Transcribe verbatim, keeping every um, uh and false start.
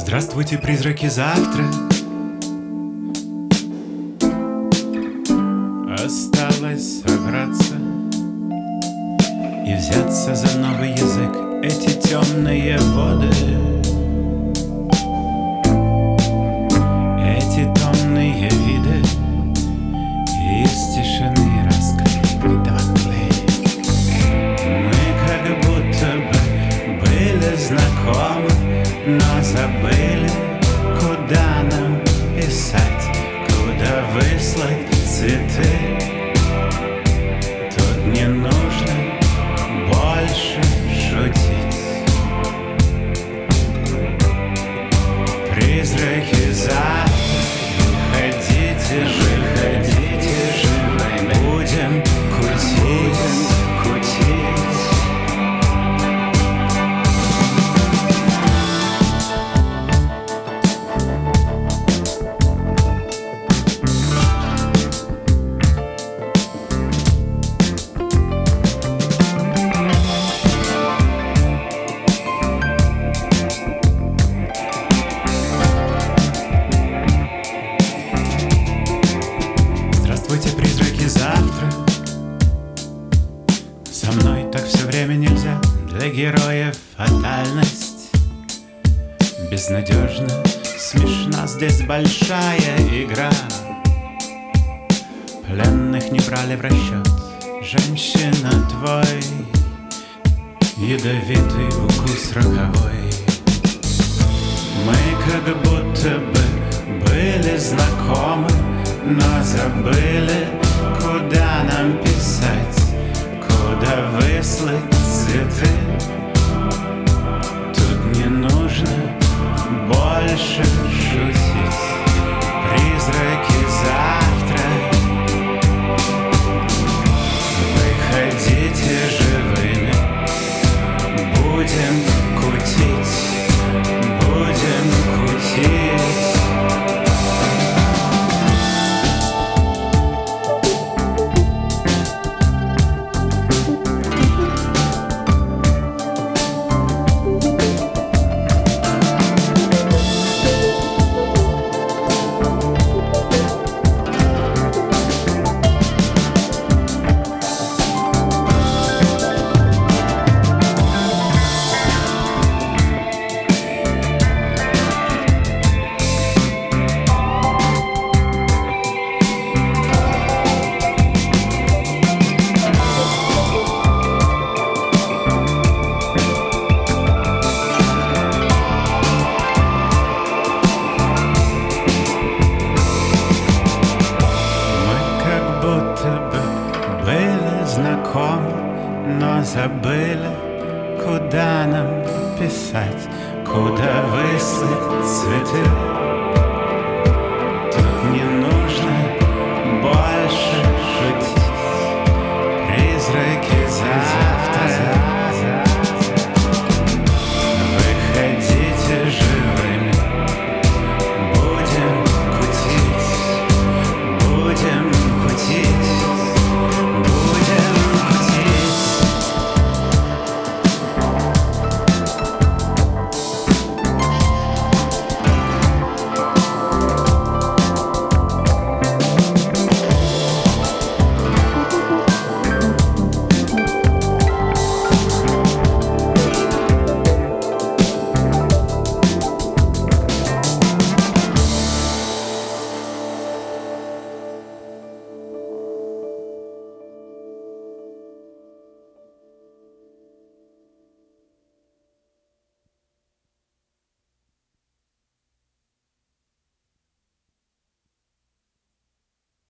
Здравствуйте, призраки завтра. Осталось собраться и взяться за новый язык. Эти темные воды, эти томные виды из тишины расклеены доклеек. Мы как будто бы были знакомы, но забыли, куда нам писать, куда выслать цветы. Тут не нужно больше шутить. Призраки завтра, выходите же, выходите же, будем кутить, кутить. Здравствуйте, призраки завтра. Со мной так все время нельзя. Для героев фатальность безнадежно смешна. Здесь большая игра. Пленных не брали в расчет. Женщина, твой ядовитый укус роковой. Мы как будто бы были знакомы, но забыли, куда нам писать, куда выслать цветы. Тут не нужно больше шутить. Призраки завтра, выходите живыми, будем кутить, будем кутить. Знакомы, но забыли, куда нам писать, куда выслать цветы. Тут не нужно больше шутить. Призраки за